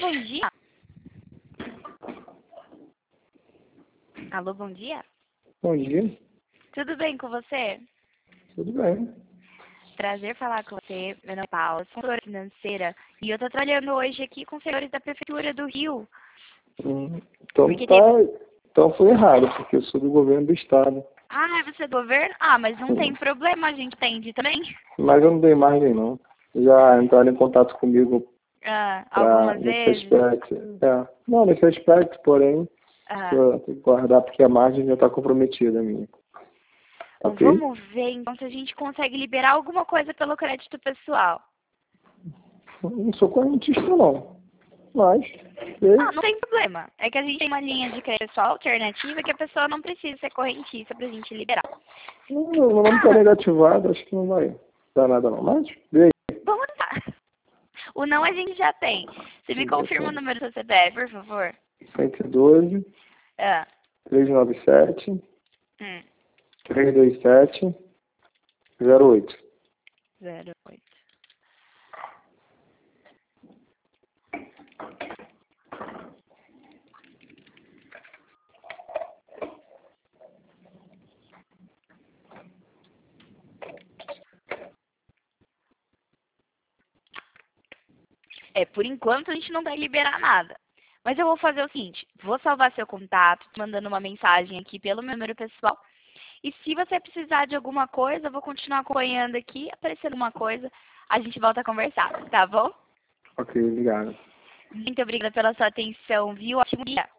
bom dia. Alô, bom dia. Bom dia, Tudo bem com você? tudo bem. Prazer falar com você. Meu nome é Paula, sou consultora financeira e eu tô trabalhando hoje aqui com os senhores da Prefeitura do Rio. Então Porque então foi errado, porque eu sou do governo do estado. Ah, você é do governo? Ah, mas não tem problema, a gente entende também. Mas eu não dei margem não. Já entraram em contato comigo Algumas nesse vezes. aspecto. Não, nesse aspecto, porém, eu tenho que guardar porque a margem já está comprometida minha. Ok? Vamos ver então se a gente consegue liberar alguma coisa pelo crédito pessoal. Não sou correntista não. Mas, Não tem problema. É que a gente tem uma linha de crédito pessoal alternativa que a pessoa não precisa ser correntista pra gente liberar. meu nome está negativado, acho que não vai dar nada não. Mas, vê aí. Vamos lá. O não a gente já tem. Você me confirma o número do seu CPF, por favor? 112, Ah. 397, Hum. 327, 08. 08. Por enquanto a gente não vai liberar nada. Mas eu vou fazer o seguinte, vou salvar seu contato, te mandando uma mensagem aqui pelo meu número pessoal. E se você precisar de alguma coisa, eu vou continuar acompanhando aqui, aparecendo alguma coisa, a gente volta a conversar, tá bom? Ok, obrigado. Muito obrigada pela sua atenção, viu? Ótimo dia.